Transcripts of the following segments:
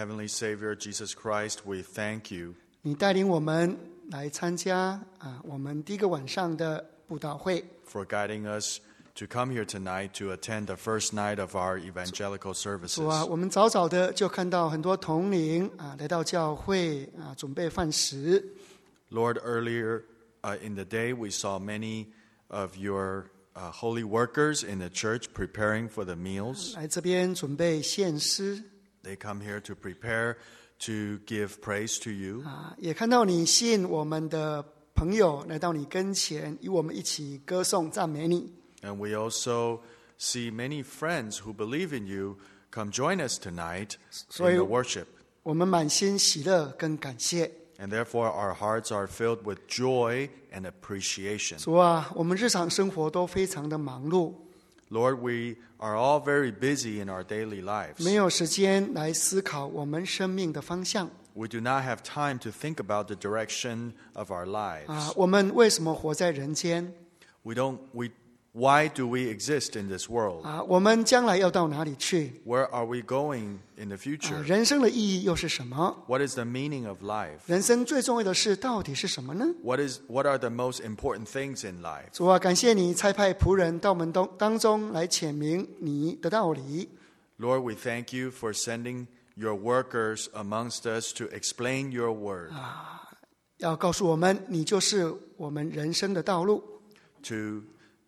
Heavenly Savior, Jesus Christ, we thank you 你带领我们来参加我们第一个晚上的布道会。 for guiding us to come here tonight to attend the first night of our evangelical 主啊， services. 我们早早的就看到很多同龄来到教会准备饭食。 Lord, earlier in the day we saw many of your holy workers in the church preparing for the meals. 来这边准备献诗 They come here to prepare to give praise to you. 也看到你吸引我们的朋友来到你跟前，与我们一起歌颂赞美你。 And we also see many friends who believe in you come join us tonight in the worship. 我们满心喜乐跟感谢。 And therefore our hearts are filled with joy and appreciation. 主啊，我们日常生活都非常的忙碌， Lord, we are all very busy in our daily lives. 没有时间来思考我们生命的方向。 We do not have time to think about the direction of our lives. 我们为什么活在人间？ Why do we exist in this world? 我们将来要到哪里去？ Where are we going in the future? 人生的意义又是什么？ What is the meaning of life? 人生最重要的事到底是什么呢？ What are the most important things in life? 主啊，感谢你差派仆人到我们当中来显明你的道理。 Lord, we thank you for sending your workers amongst us to explain your word. 要告诉我们，你就是我们人生的道路。 To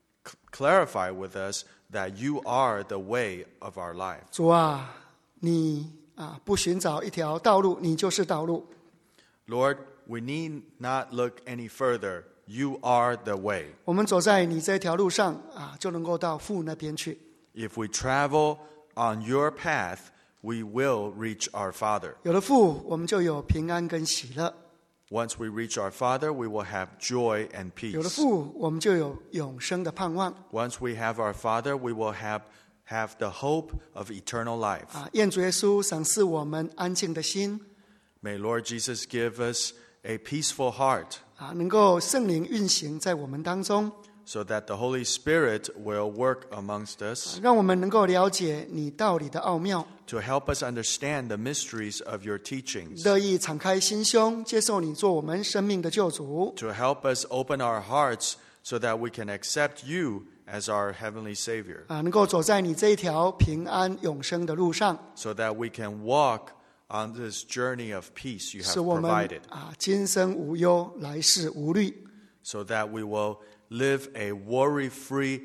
clarify with us that you are the way of our life. 主啊，你不寻找一条道路，你就是道路。 Lord, we need not look any further. You are the way. 我们走在你这条路上就能够到父那边去。 If we travel on your path, we will reach our Father. 有了父，我们就有平安跟喜乐； Once we reach our Father, we will have joy and 有了 peace. 父，我们就有永生的盼望。 Once we have our Father, we will have the hope of eternal life. 愿主耶稣赏赐我们安静的心， May Lord Jesus give us a peaceful heart 能够圣灵运行在我们当中， so that the Holy Spirit will work amongst us 让我们能够了解你道理的奥妙， to help us understand the mysteries of your teachings, 乐意敞开心胸，接受你做我们生命的救主。 to help us open our hearts so that we can accept you as our Heavenly Savior, 能够走在你这一条平安永生的路上， so that we can walk on this journey of peace you 使 have 我们 provided, 今生无忧，来世无虑。 so that we will live a worry-free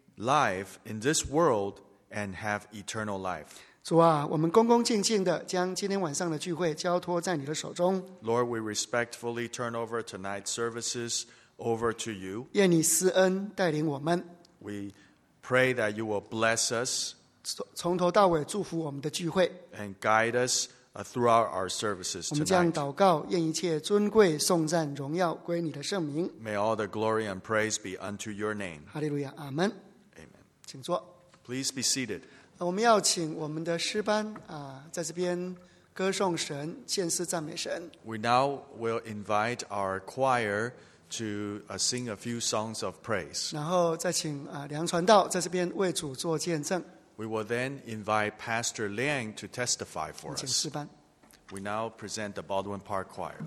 life in this world and have eternal life. 主啊，我们恭恭敬敬的将今天晚上的聚会交托在你的手中， Lord, we respectfully turn over tonight's services over to you. 愿你施恩带领我们， We pray that you will bless us 从头到尾祝福我们的聚会。 and guide us throughout our services 我们将 tonight. 祷告，愿一切尊贵、颂赞、荣耀归你的圣名。 May all the glory and praise be unto your name. 哈利路亚，阿门。 Amen. 请坐。 Please be seated. 我们要请我们的诗班在这边歌颂神、献诗赞美神。 We now will invite our choir to sing a few songs of praise. 然后再请梁传道在这边为主做见证。 We will then invite Pastor Liang to testify for 请 us. 诗班。 We now present the Baldwin Park Choir.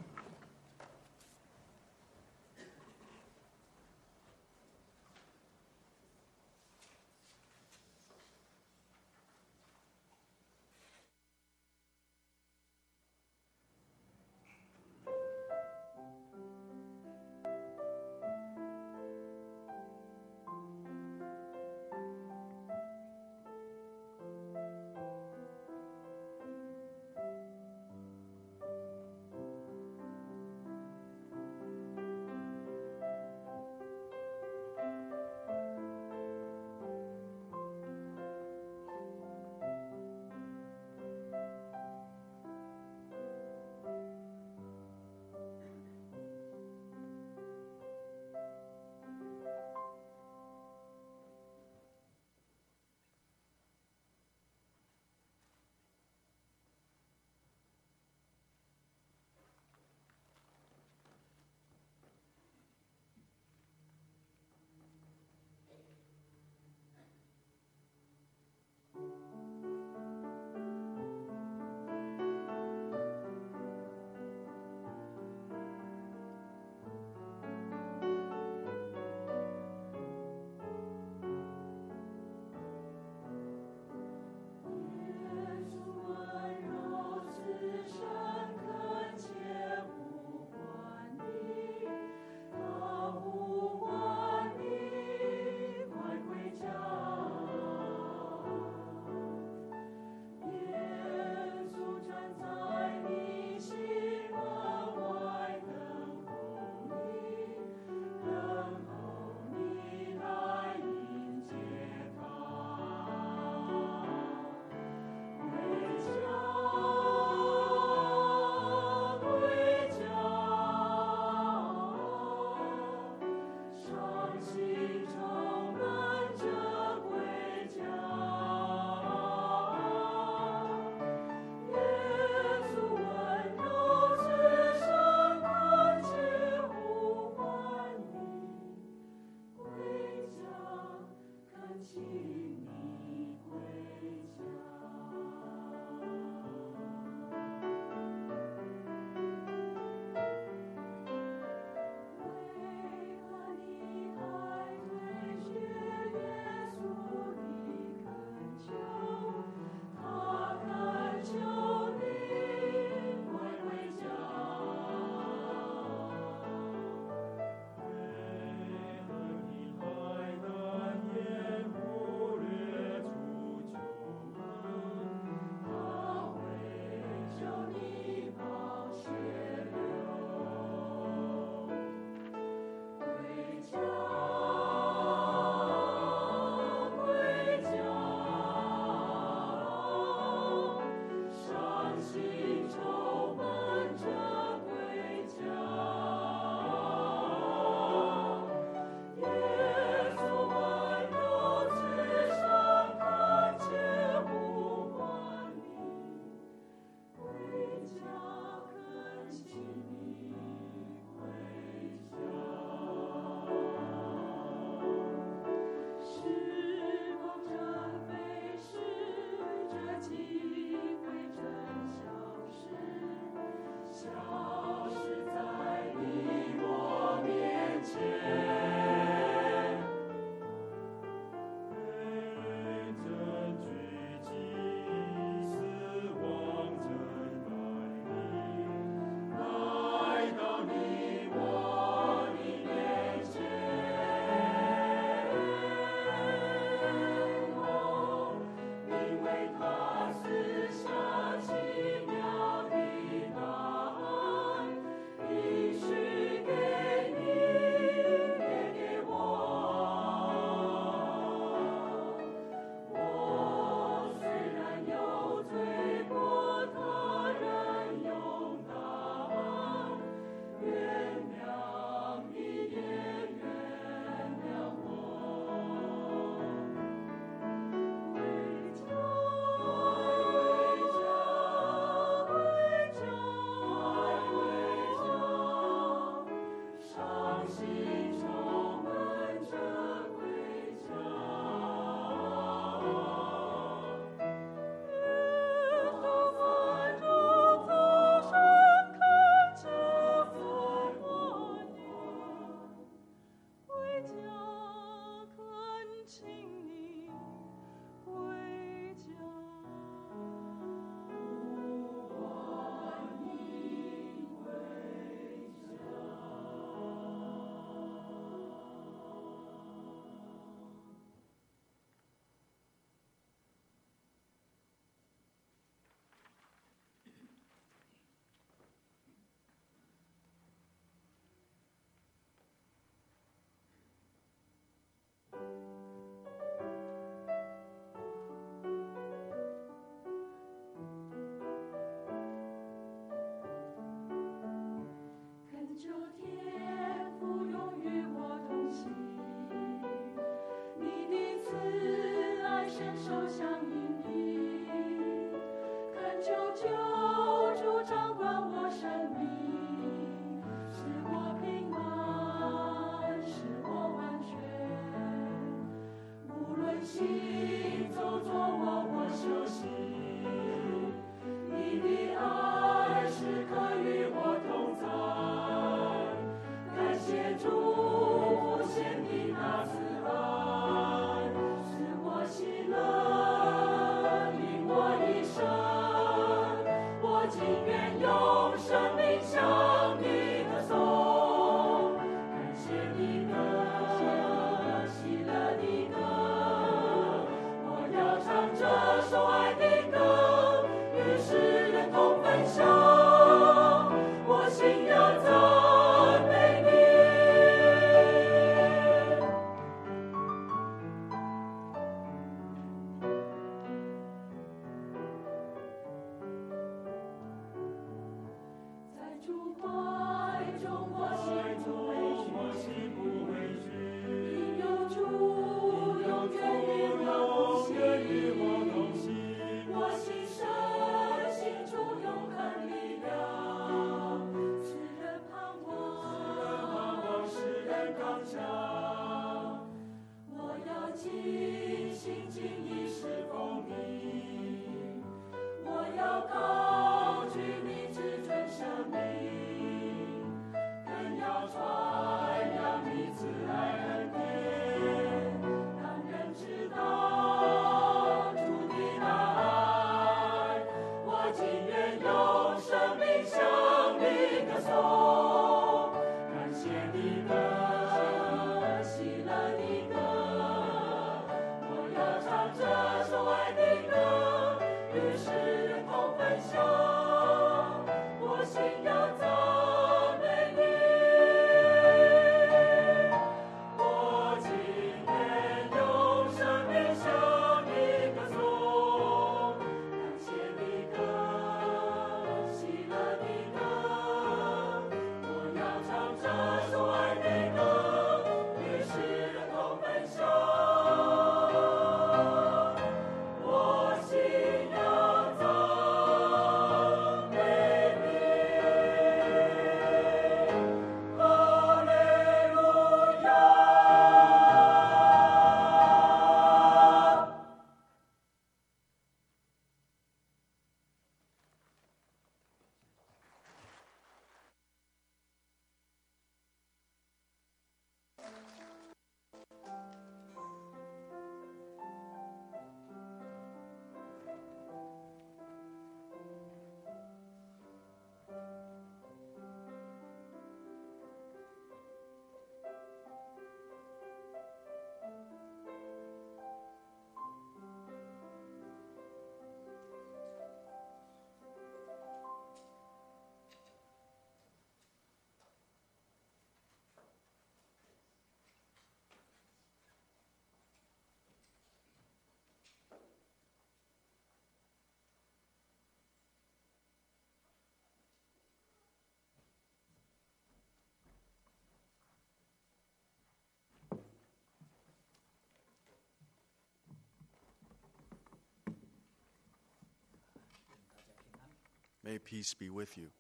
May peace be with you.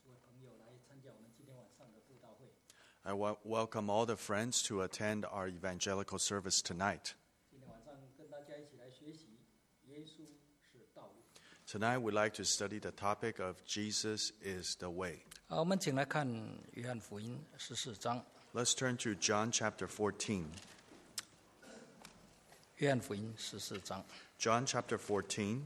I welcome all the friends to attend our evangelical service tonight. Tonight we'd like to study the topic of Jesus is the way. 好，我们请来看约翰福音14章。 Let's turn to John chapter 14. 约翰福音14章 John chapter 14,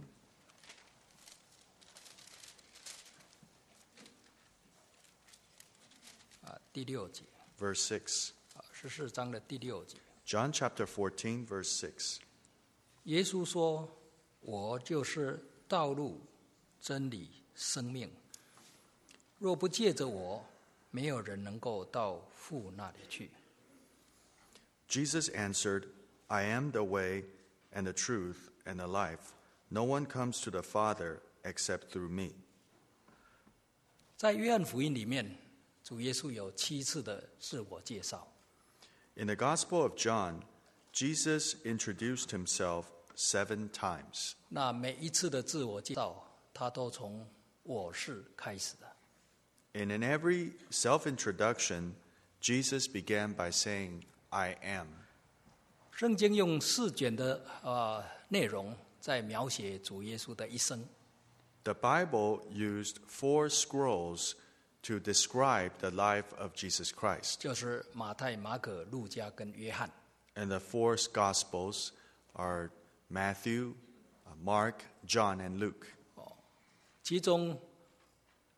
第6节， verse 6. 14章的第6节， John chapter 14, verse 6. 耶稣说：“我就是道路、真理、生命。若不借着我，没有人能够到父那里去。” Jesus answered, I am the way and the truth and the life. No one comes to the Father except through me. 在约翰福音里面，主耶稣有7次的自我介绍。 In the Gospel of John, Jesus introduced himself 7 times. 那每一次的自我介绍，他都从“我是”开始的。 And in every self-introduction, Jesus began by saying, I am. 圣经用4卷的内容在描写主耶稣的一生。 The Bible used 4 scrolls to describe the life of Jesus Christ. 就是马太、马可、路加跟约翰。 And the 4 Gospels are Matthew, Mark, John, and Luke. 其中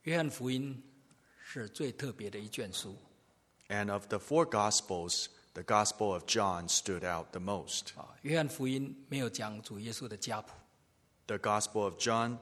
约翰福音是最特别的一卷书。 And of the four Gospels, the Gospel of John stood out the most. 约翰福音没有讲主耶稣的家谱， The Gospel of John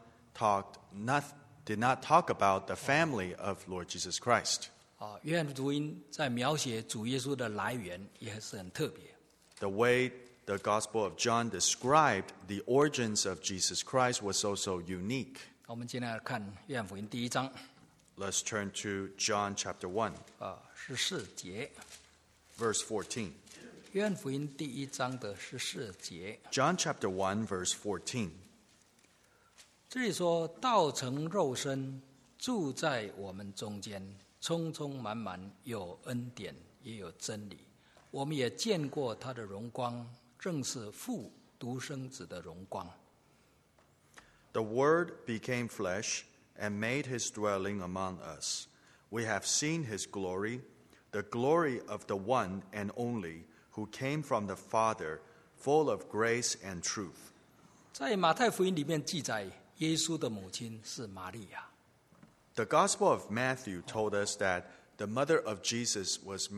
did not talk about the family of Lord Jesus Christ. 约翰福音在描写主耶稣的来源也是很特别。 The way the Gospel of John described the origins of Jesus Christ was also unique. 我们今天来看约翰福音第1章 Let's turn to John chapter 1, 14节。 verse 14. 约翰福音第1章的14节， John chapter 1, verse 14. 这里说道成肉身，住在我们中间，充充满满，有恩典也有真理。我们也见过他的荣光，正是父独生子的荣光。 The Word became flesh and made his dwelling among us. We have seen his glory, the glory of the one and only, who came from the Father, full of grace and truth. 在马太福音里面记载，耶稣的母亲是玛利亚。 The Gospel of Matthew told us that the mother of Jesus was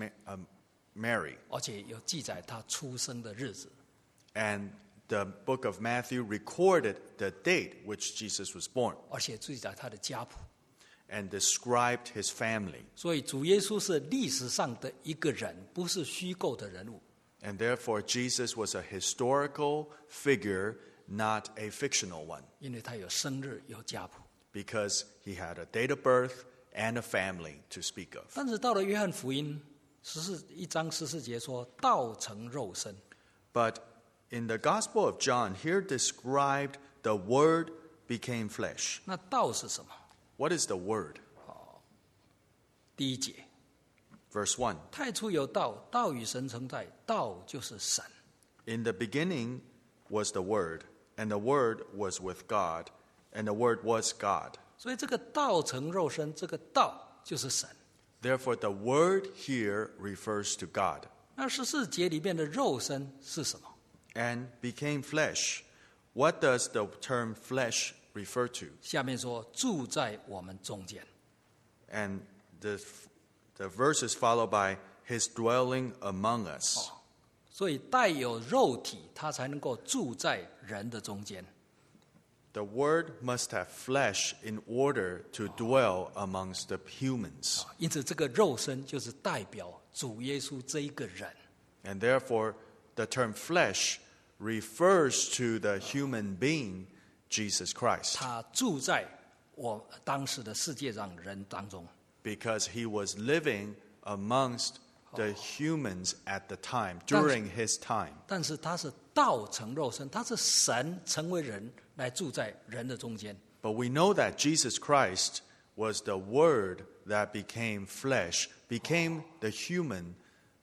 Mary, 而且有记载他出生的日子。 and the book of Matthew recorded the date which Jesus was born 而且记载他的家谱。 and described his family. 所以主耶稣是历史上的一个人，不是虚构的人物。 And therefore, Jesus was a historical figure, not a fictional one, 因为他有生日，有家谱。 because he had a date of birth and a family to speak of. 但是到了约翰福音1章14节说，道成肉身。 But in the Gospel of John, here described the Word became flesh. 那道是什么？ What is the Word? 第1节， Verse 1. 太初有道，道与神同在，道就是神。 In the beginning was the Word, and the Word was with God, and the Word was God. 所以这个道成肉身，这个道就是神。 Therefore, the Word here refers to God. 那14节里面的肉身是什么？ And became flesh. What does the term flesh refer to? 下面说住在我们中间。 And the verse is followed by his dwelling among us. 所以带有肉体，他才能够住在人的中间。 The Word must have flesh in order to dwell amongst the humans. 因此，这个肉身就是代表主耶稣这一个人。 And therefore, the term flesh refers to the human being, Jesus Christ, 他住在我当时的世界上人当中。 because he was living amongst the humans at the time, during his time. 但是他是道成肉身，他是神成为人来住在人的中间。 But we know that Jesus Christ was the Word that became flesh, became the human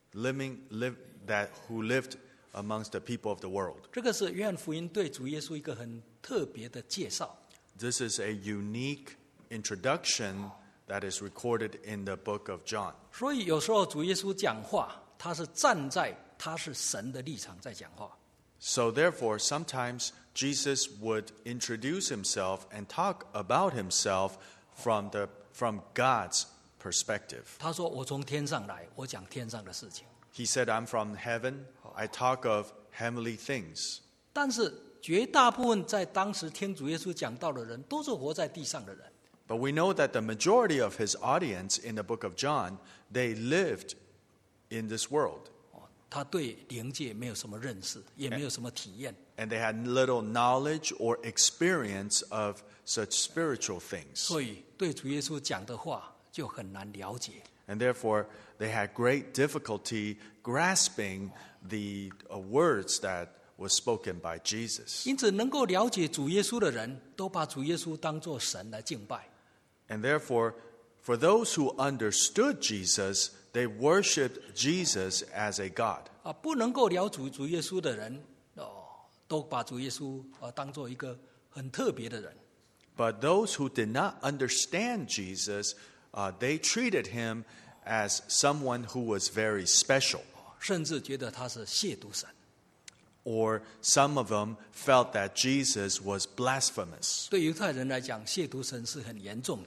who lived amongst the people of the world. 这个是约翰福音对主耶稣一个很特别的介绍。 This is a unique introduction that is recorded in the book of John. 所以有时候主耶稣讲话，他是站在他是神的立场在讲话。 So therefore, sometimes Jesus would introduce himself and talk about himself from God's perspective. 他说：“我从天上来，我讲天上的事情。” He said, I'm from heaven. I talk of heavenly things. 但是绝大部分在当时听主耶稣讲道的人，都是活在地上的人。 But we know that the majority of his audience in the book of John, they lived in this world. 他对灵界没有什么认识，也没有什么体验。 And they had little knowledge or experience of such spiritual things. 所以对主耶稣讲的话就很难了解。 And therefore, they had great difficulty grasping the words that was spoken by Jesus. 因此，能够了解主耶稣的人，都把主耶稣当作神来敬拜。 And therefore, for those who understood Jesus, they worshiped Jesus as a God. 不能够了解主耶稣的人，都把主耶稣当作一个很特别的人。 But those who did not understand Jesus, they treated him as someone who was very special. 甚至觉得他是亵渎神。 Or some of them felt that Jesus was blasphemous. 对犹太人来讲，亵渎神是很严重的。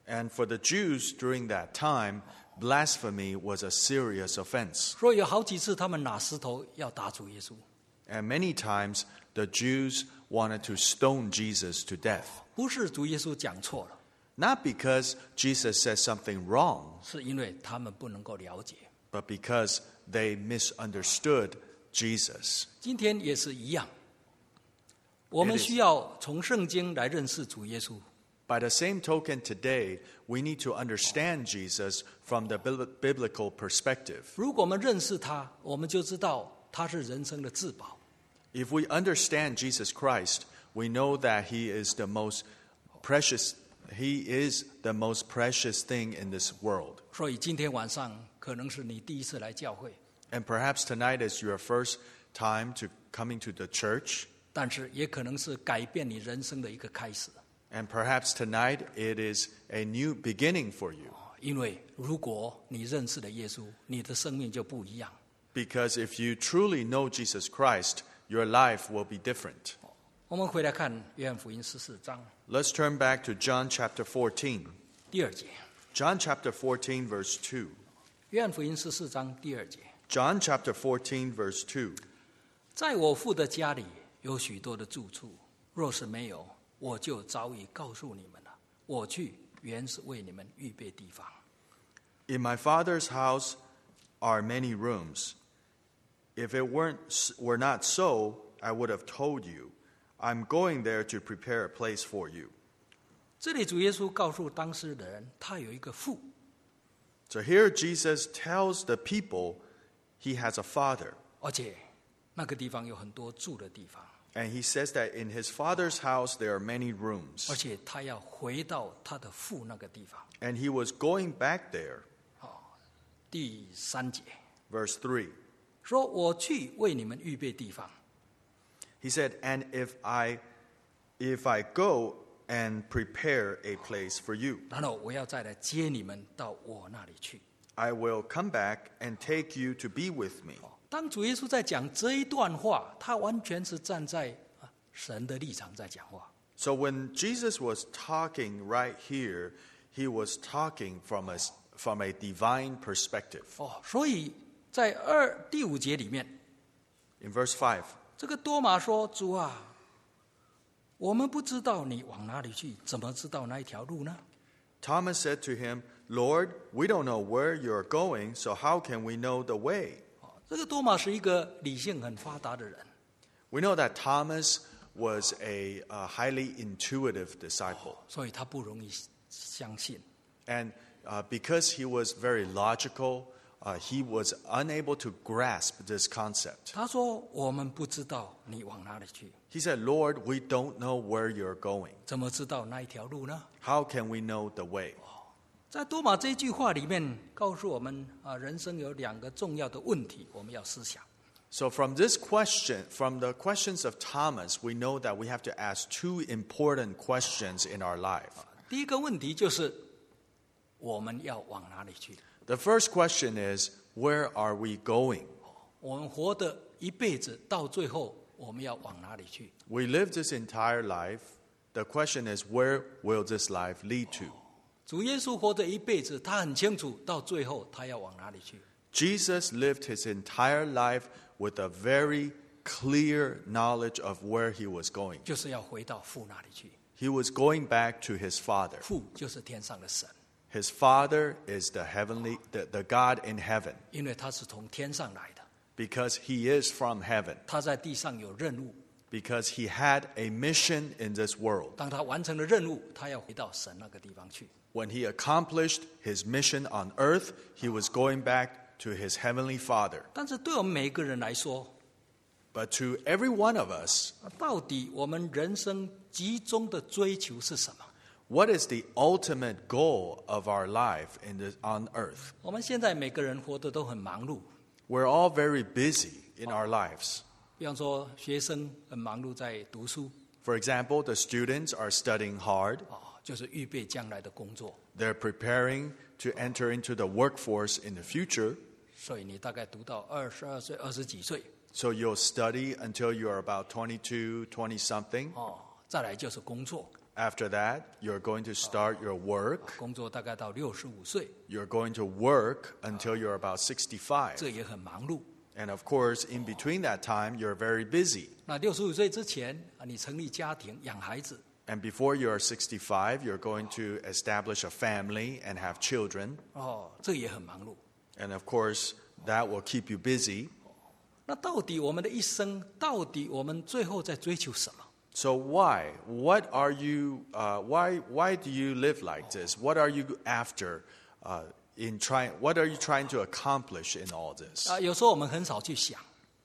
And for the Jews during that time, blasphemy was a serious offense. 所以有好几次他们拿石头要打主耶稣。 And many times the Jews wanted to stone Jesus to death. 不是主耶稣讲错了， Not because Jesus said something wrong, 是因为他们不能够了解。 but because they misunderstood Jesus. 今天也是一样，我们需要从圣经来认识主耶稣。 By the same token, today, we need to understand Jesus from the biblical perspective. 如果我们认识他，我们就知道他是人生的至宝。 If we understand Jesus Christ, we know that he is the most precious thing in this world. 所以今天晚上可能是你第一次来教会， And perhaps tonight is your first time to coming to the church. 但是也可能是改变你人生的一个开始。 And perhaps tonight it is a new beginning for you. 因为如果你认识了耶稣，你的生命就不一样。 Because if you truly know Jesus Christ, your life will be different. 我们回来看约翰福音14章 Let's turn back to John chapter 14. 第2节。 John chapter 14, verse 2. 约翰福音14章第2节， John chapter 14, verse 2. 在我父的家里有许多的住处，若是没有，我就早已告诉你们了。我去原是为你们预备地方。 In my Father's house are many rooms. If it were not so, I would have told you. I'm going there to prepare a place for you. 这里主耶稣告诉当时的人，他有一个父， So here Jesus tells the people he has a father. 而且那个地方有很多住的地方， And he says that in his father's house there are many rooms. 而且他要回到他的父那个地方。 And he was going back there. 第3节 Verse 3. 说：“我去为你们预备地方。” He said, and if I go and prepare a place for you, 然后我要再来接你们到我那里去。 I will come back and take you to be with me. 当主耶稣在讲这一段话，他完全是站在神的立场在讲话。 So when Jesus was talking right here, he was talking from a divine perspective. 所以在第5节里面， In verse 5, 这个多马说：“主啊，我们不知道你往哪里去，怎么知道那一条路呢？” Thomas said to him, Lord, we don't know where you're going, so how can we know the way? 这个多马是一个理性很发达的人， We know that Thomas was a highly intuitive disciple. 所以他不容易相信。 And because he was very logical, he was unable to grasp this concept. 他说：“我们不知道你往哪里去， He said, Lord, we don't know where you're going. 怎么知道那一条路呢？” How can we know the way? 在多马这句话里面，告诉我们人生有2个重要的问题，我们要思想。 So from this question, from the questions of Thomas, we know that we have to ask 2 important questions in our life. 第一个问题就是我们要往哪里去？ The first question is, where are we going? 我们活的一辈子到最后，我们要往哪里去？ We live this entire life. The question is, where will this life lead to? 主耶稣活的一辈子，他很清楚，到最后他要往哪里去。 Jesus lived his entire life with a very clear knowledge of where he was going. 就是要回到父那里去。 He was going back to his Father. 父就是天上的神， His Father is the God in heaven, 因为他是从天上来的， because he is from heaven, 他在地上有任务。 because he had a mission in this world. 当他完成了任务，他要回到神那个地方去。 When he accomplished his mission on earth, he was going back to his heavenly Father. 但是对我们每一个人来说， But to every one of us, 到底我们人生集中的追求是什么？ what is the ultimate goal of our life on earth? 我们现在每个人活得都很忙碌， We're all very busy in our lives. 比方说学生很忙碌在读书， For example, the students are studying hard. 就是预备将来的工作。 They're preparing to enter into the workforce in the future. 所以你大概读到22岁、20几岁， So you'll study until you're about 22, 20-something. 再来就是工作， After that, you're going to start your work. 工作大概到65岁， You're going to work until you're about 65. 这也很忙碌。 And of course, in between that time, you're very busy. 那65岁之前你成立家庭养孩子， And before you are 65, you're going to establish a family and have children. 这也很忙碌。 And of course, that will keep you busy. 那到底我们的一生，到底我们最后在追求什么？ So why? What are you? Why do you live like this? What are you after? What are you trying to accomplish in all this? 有时候我们很少去想。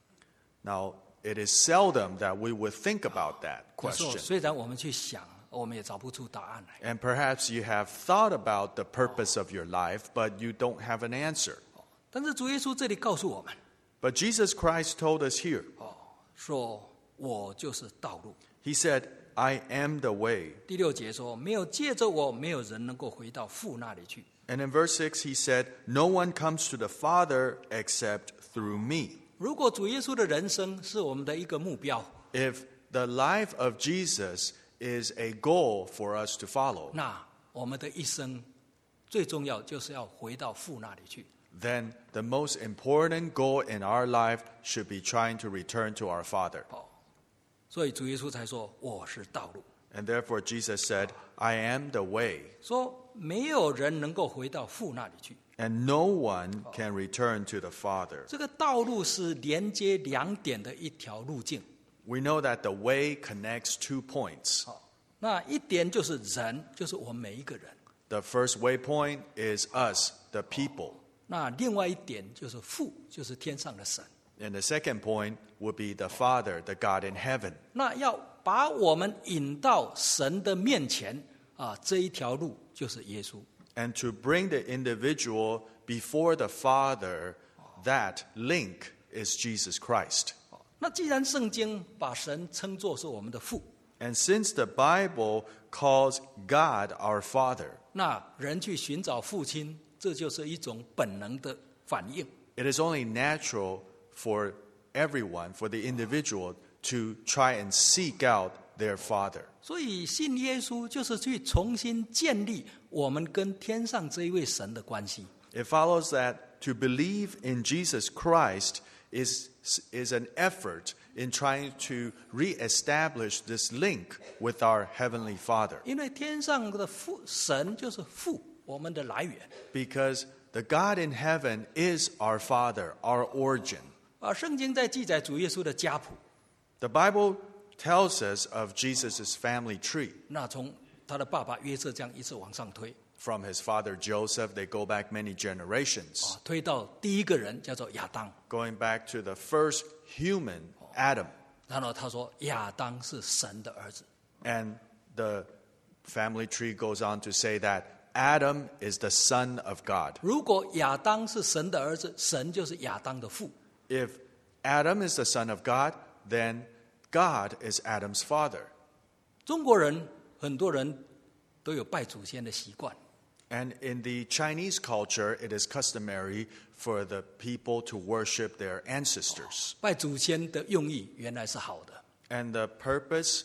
Now, it is seldom that we would think about that 有时候 question. 虽然我们去想，我们也找不出答案来。 And perhaps you have thought about the purpose of your life, but you don't have an answer. 但是主耶稣这里告诉我们， But Jesus Christ told us here. 说我就是道路。 He said, I am the way. 第6节说，没有借着我，没有人能够回到父那里去。 And in verse 6, he said, No one comes to the Father except through me. 如果主耶稣的人生是我们的一个目标， If the life of Jesus is a goal for us to follow, 那我们的一生最重要就是要回到父那里去。 then the most important goal in our life should be trying to return to our Father. 所以主耶稣才说我是道路， And therefore Jesus said, I am the way, 说没有人能够回到父那里去。 and no one can return to the Father. 这个道路是连接2点的一条路径。 We know that the way connects 2 points. 那一点就是人，就是我们每一个人。 The first waypoint is us, the people. 那另外一点就是父，就是天上的神。 And the second point would be the Father, the God in heaven. 那要把我们引到神的面前这一条路就是耶稣。 And to bring the individual before the Father, that link is Jesus Christ. 那既然圣经把神称作是我们的父， And since the Bible calls God our Father, 那人去寻找父亲，这就是一种本能的反应。 it is only natural for everyone, for the individual, to try and seek out their Father. 所以信耶稣就是去重新建立我们跟天上这一位神的关系。 It follows that to believe in Jesus Christ is an effort in trying to reestablish this link with our Heavenly Father. 因为天上的父神就是父，我们的来源。 Because the God in heaven is our Father, our origin. 圣经在记载主耶稣的家谱， The Bible tells us of Jesus' family tree. 那从他的爸爸约瑟这样一直往上推， From his father Joseph, they go back many generations, 推到第一个人叫做亚当。 going back to the first human, Adam. 然后他说亚当是神的儿子。 And the family tree goes on to say that Adam is the son of God. 如果亚当是神的儿子，神就是亚当的父。 If Adam is the son of God, then God is Adam's father. 中国人很多人都有拜祖先的习惯， And in the Chinese culture, it is customary for the people to worship their ancestors. 拜祖先的用意原来是好的， And the purpose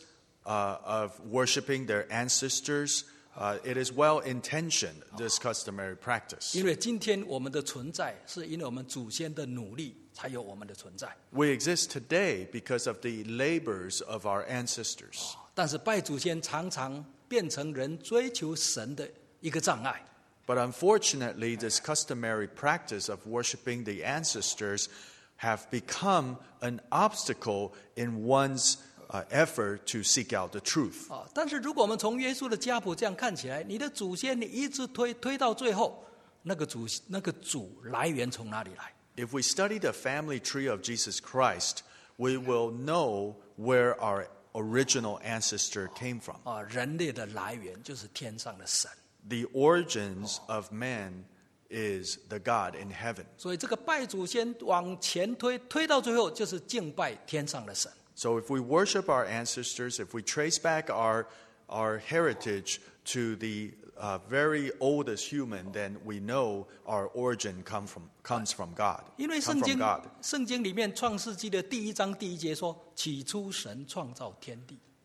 of worshiping their ancestors, it is well-intentioned, this customary practice. 因为今天我们的存在是因为我们祖先的努力才有我们的存在。 We exist today because of the labors of our ancestors. 但是拜祖先常常变成人追求神的一个障碍。 But unfortunately, this customary practice of worshiping the ancestors have become an obstacle in one's effort to seek out the truth. 但是如果我们从耶稣的家谱这样看起来，你的祖先你一直推到最后，那个主来源从哪里来？ If we study the family tree of Jesus Christ, we will know where our original ancestor came from. 人类的来源就是天上的神。 The origins of man is the God in heaven. 所以这个拜祖先往前推到最后，就是敬拜天上的神。 So if we worship our ancestors, if we trace back our heritage to the very oldest human, then we know our origin comes from God. 因为 Come from God. 圣经里面创世纪的第1章第1节说：“起初神创造天地。”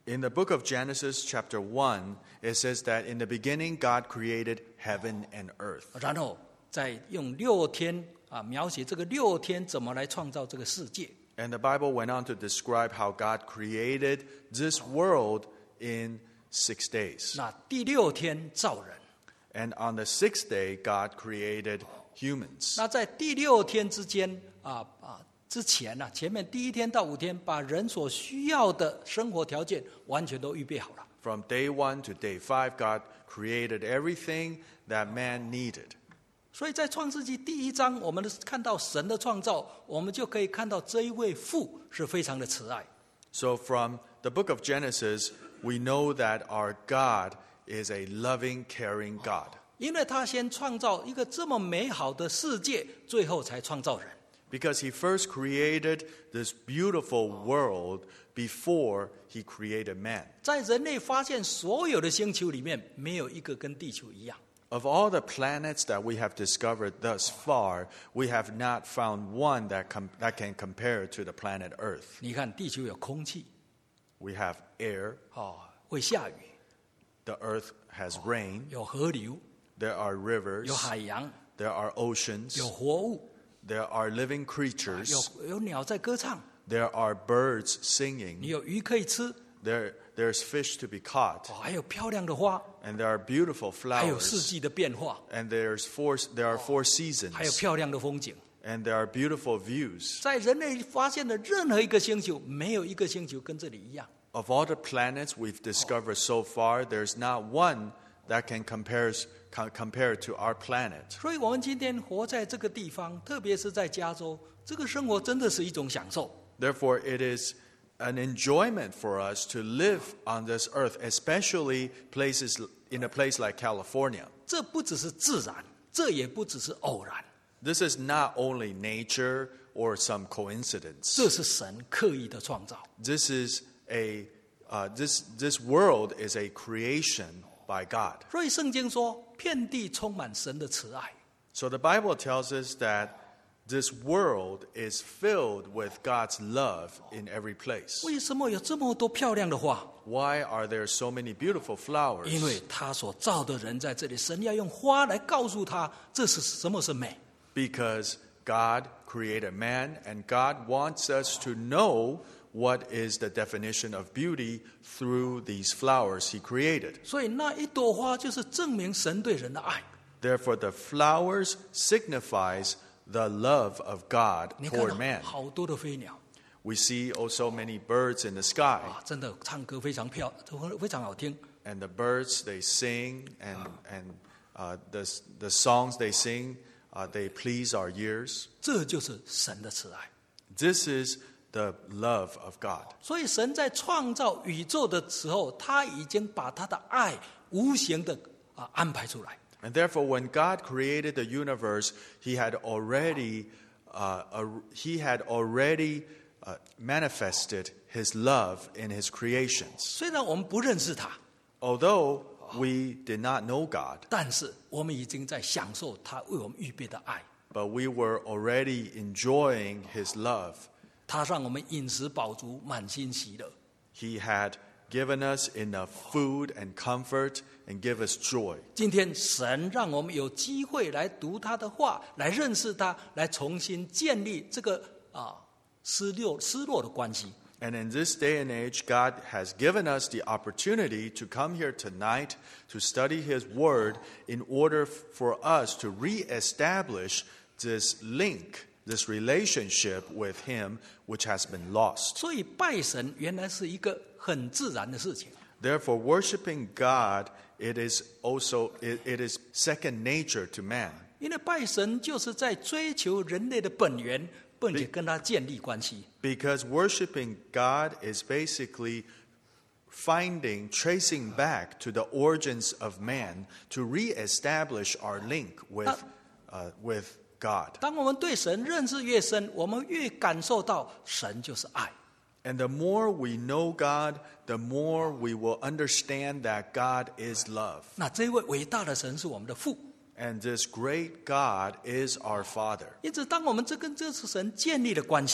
In the book of Genesis, chapter 1, it says that in the beginning, God created heaven and earth. 然后再用6天描写这个6天怎么来创造这个世界。 And the Bible went on to describe how God created this world in 6 days. 那第6天造人。 And on the 6th day, God created humans. 那在第6天之间之前前面第1天到5天，把人所需要的生活条件完全都预备好了。 From day 1 to day 5, God created everything that man needed. 所以在创世纪第1章，我们看到神的创造，我们就可以看到这一位父是非常的慈爱。 So from the book of Genesis, we know that our God is a loving, caring God. 因为他先创造一个这么美好的世界，最后才创造人。 Because he first created this beautiful world before he created man. 在人类发现所有的星球里面，没有一个跟地球一样。 Of all the planets that we have discovered thus far, we have not found one that can compare to the planet Earth. 你看，地球有空气， We have air, 会下雨， the earth has rain, 有河流， there are rivers, 有海洋， there are oceans, 有活物， there are living creatures, 有鸟在歌唱， there are birds 你 singing, 有鱼可以吃， there's fish to be caught, 还有漂亮的花， and there are beautiful 还有四 flowers, 季的变化， and there are 4 seasons, 还有漂亮的风景。 and there are beautiful views. 在人类发现的任何一个星球，没有一个星球跟这里一样。 Of all the planets we've discovered so far, there's not one that can compare to our planet. 所以我们今天活在这个地方，特别是在加州，这个生活真的是一种享受。 Therefore, it is an enjoyment for us to live on this earth, especially in a place like California. 这不只是自然，这也不只是偶然， This is not only nature or some coincidence. 这是神刻意的创造。 This world is a creation by God. 所以圣经说，遍地充满神的慈爱。 So the Bible tells us that this world is filled with God's love in every place. 为什么有这么多漂亮的花？ Why are there so many beautiful flowers? 因为他所造的人在这里，神要用花来告诉他，这是什么是美。 Because God created man, and God wants us to know what is the definition of beauty through these flowers he created. 所以那一朵花就是证明神对人的爱。 Therefore, the flowers signifies the love of God 你看 toward 到 man. 好多的飞鸟 We see also many birds in the sky, 真的唱歌非常非常好听。 and the birds they sing, and the songs they sing, they please our ears. 这就是神的慈爱。 This is the love of God. 所以神在创造宇宙的时候，他已经把他的爱无形的安排出来。 And therefore, when God created the universe, He had already manifested His love in His creations. 虽然我们不认识他， Although we did not know God, 但是我们已经在享受他为我们预备的爱。 but we were already enjoying His love. 他让我们饮食饱足，满心喜乐。 He had given us enough food and comfort and give us joy. 今天神让我们有机会来读他的话，来认识他，来重新建立这个失落的关系。 And in this day and age, God has given us the opportunity to come here tonight to study His Word in order for us to reestablish this link, this relationship with Him which has been lost. 所以拜神原来是一个很自然的事情。 Therefore, worshiping God, it is second nature to man. 因为拜神就是在追求人类的本源，并且跟他建立关系。 Because worshiping God is basically tracing back to the origins of man to reestablish our link with God. 当我们对神认识越深，我们越感受到神就是爱。 And the more we know God, the more we will understand that God is love. 那这位伟大的神是我们的父， And this great God is our Father. 因此当我们跟这神建立了关系，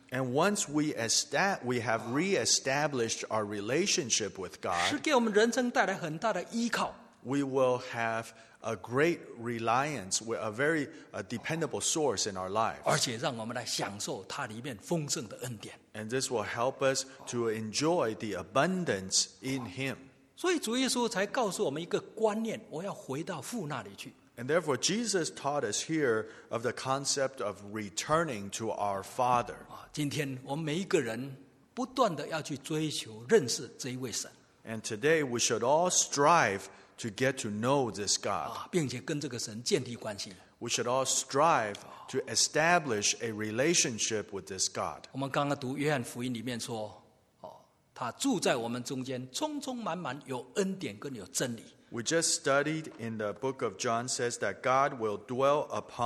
And once we have reestablished our relationship with 是 God, 给我们人生带来很大的依靠。 we will have a great reliance, a very dependable source in our 而 lives. 且让我们来享受它里面丰盛的恩典。 And this will help us to enjoy the abundance in Him. 所以主耶稣才告诉我们一个观念：我要回到父那里去。 And therefore, Jesus taught us here of the concept of returning to our Father. 今天我们每一个人不断的要去追求认识这一位神 And today, we should all strive to get to know this God. 并且跟这个神建立关系。 We should all strive to establish a relationship with this God. 我们刚刚读约翰福音里面说，他住在我们中间，充充满满有恩典跟有真理。 We just studied in the book of John says that God will dwell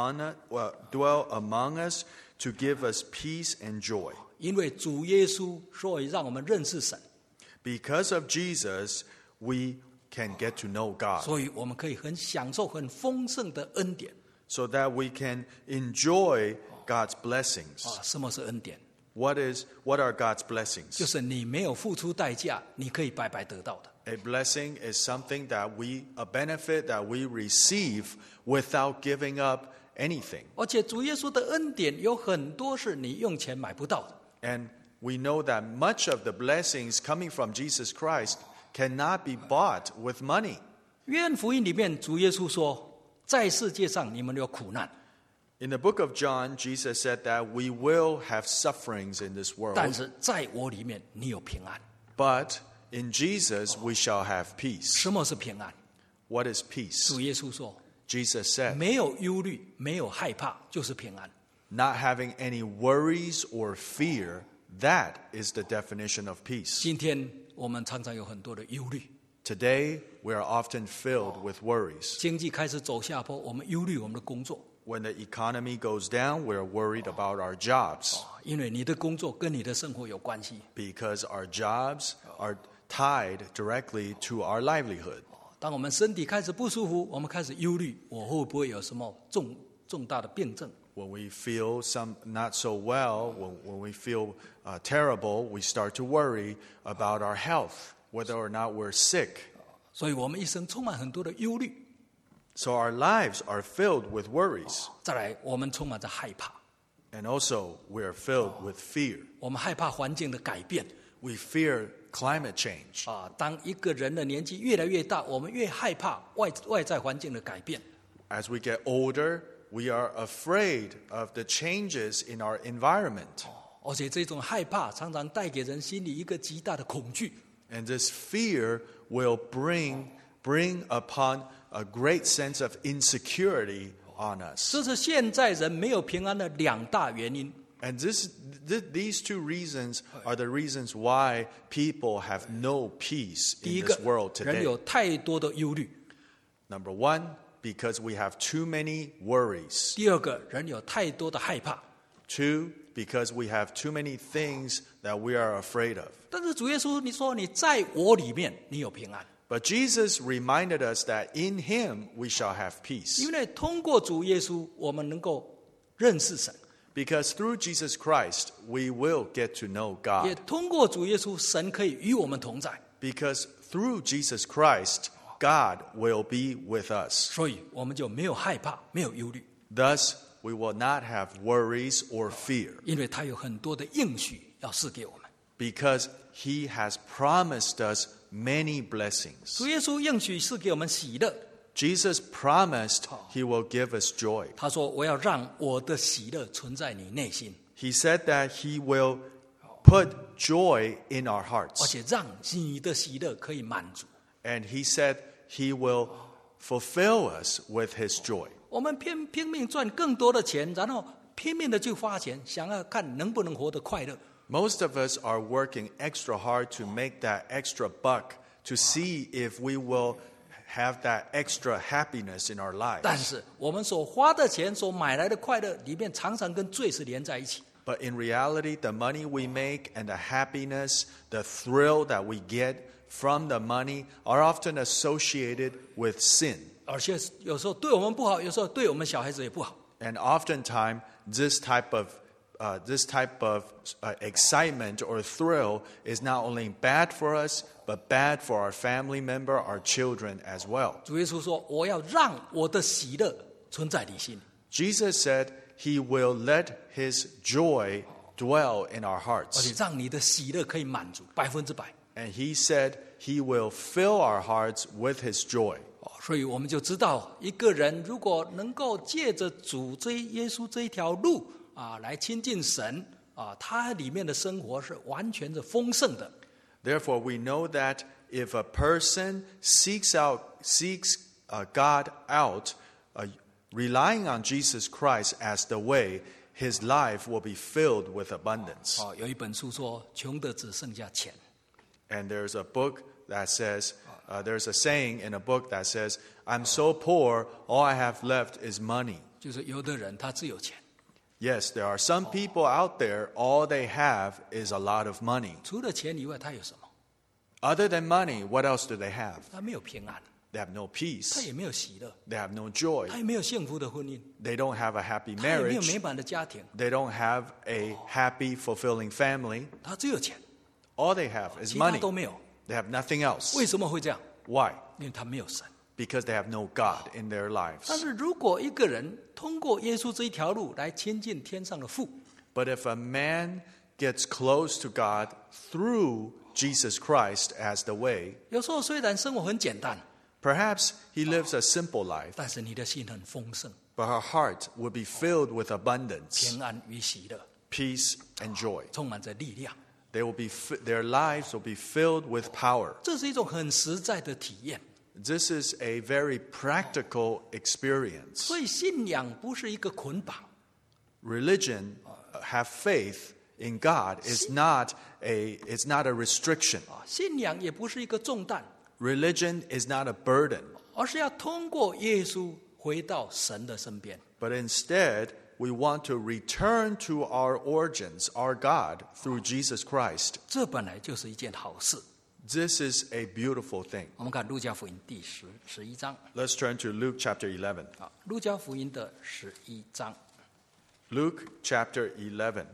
among us to give us peace and joy. 因为主耶稣，所以让我们认识神， Because of Jesus, we can get to know God, 所以我们可以很享受很丰盛的恩典。 so that we can enjoy God's blessings. 什么是恩典？ What are God's 就 blessings? 是你没有付出代价，你可以白白得到的。 A blessing is something a benefit that we receive without giving up anything. 而且主耶稣的恩典有很多是你用钱买不到的。 And we know that much of the blessings coming from Jesus Christ cannot be bought with money. 约翰福音里面，主耶稣说，在世界上你们有苦难， In the book of John, Jesus said that we will have sufferings in this 但 world, 是在我里面你有平安。 but in Jesus we shall have peace. 什么是平安？ What is peace? 主耶稣说， Jesus said, 没有忧虑，没有害怕，就是平安。 not having any worries or fear, that is the definition of peace. 今天我们常常有很多的忧虑， Today, we are often filled with worries. 经济开始走下坡，我们忧虑我们的工作， When the economy goes down, we're worried about our jobs 因为你的工作跟你的生活有关系。 because our jobs are tied directly to our livelihood. 当我们身体开始不舒服，我们开始忧虑，我会不会有什么重大的病症？ When we feel not so well, when we feel terrible, we start to worry about our health, whether or not we're sick. 所以我们一生充满很多的忧虑。 So our lives are filled with worries. 再来，我们充满着害怕， And also, we are filled with fear. 我们害怕环境的改变。 We fear climate change. 当一个人的年纪越来越大，我们越害怕外在环境的改变。 As we get older, we are afraid of the changes in our environment. 而且这种害怕常常带给人心里一个极大的恐惧。 And this fear will bring upon a great sense of insecurity on us. 这是现在人没有平安的两大原因。 And these two reasons are the reasons why people have no peace 第一 in 个 this world， 人 today. 有太多的忧虑； Number one, because we have too many worries. 第二个，人有太多的害怕。 Two, because we have too many things that we are afraid of. 但是主耶稣，你说你在我里面，你有平安， But Jesus reminded us that in Him we shall have peace. 因为通过主耶稣，我们能够认识神， Because through Jesus Christ, we will get to know 也 God. 通过主耶稣，神可以与我们同在， Because through Jesus Christ, God will be with us. 所以我们就没有害怕，没有忧虑， Thus, we will not have worries or fear. 因为他有很多的应许要赐给我们。 Because He has promised us many blessings. 主耶稣应许赐给我们喜乐， Jesus promised He will give us joy. 他说：“我要让我的喜乐存在你内心， He said that He will put joy in our 而 hearts. 且让你的喜乐可以满足。” And He said He will fulfill us with His joy. 我们拼命赚更多的钱，然后拼命的去花钱，想要看能不能活得快乐。 Most of us are working extra hard to make that extra buck to see if we will have that extra happiness in our 但 lives. 是我们所花的钱、所买来的快乐，里面常常跟罪是连在一起。 But in reality, the money we make and the happiness, the thrill that we get from the money are often associated with sin. 而且有时候对我们不好，有时候对我们小孩子也不好。 And oftentimes, this type of this type of excitement or thrill is not only bad for us, but bad for our family member, our children as well. 主耶稣说：“我要让我的喜乐存在你心里。” Jesus said he will let his joy dwell in our 而且 hearts. 让你的喜乐可以满足100%。 And he said he will fill our hearts with his joy. 所以我们就知道，一个人如果能够借着主耶稣这一条路来亲近神他里面的生活是完全的丰盛的。 Therefore, we know that if a person seeks God out, relying on Jesus Christ as the way, his life will be filled with abundance. 有一本书说，穷的只剩下钱。 And there's a book that says, there's a saying in a book that says, I'm so poor, all I have left is money. 就是有的人他只有钱， Yes, there are some people out there, all they have is a lot of money. 除了钱以外，他有什么？ Other than money, what else do they have? 他没有平安， They have no 他 peace. 也没有喜乐， They have no joy. 他也没有幸福的婚姻， They don't have a happy 他也没有 marriage. 美满的家庭， They don't have a happy, fulfilling family. 他只有钱， All they have is 其他 money. 都没有。 They have nothing else. 为什么会这样？ Why? 因为他没有神。 Because they have no God in their 但 lives. 是如果一个人通过耶稣这一条路来亲近天上的父， But if a man gets close to God through Jesus Christ as the way, 有时候虽然生活很简单， perhaps he lives a simple life, 但是你的心很丰盛， but her heart will be filled with abundance, 平安与喜乐， peace, and joy. 充满着力量。 Their lives will be filled with power. 这是一种很实在的体验。 This is a very practical experience. 所以信仰不是一个捆绑， Religion, have faith in God, is not a restriction. 信仰也不是一个重担， Religion is not a burden, 而是要通过耶稣回到神的身边。 but instead, we want to return to our origins, our God, through Jesus Christ. 这本来就是一件好事。 This is a beautiful thing. 我们看路加福音第11章 Let's turn to Luke chapter 11. 路加福音的11章 Luke chapter 11,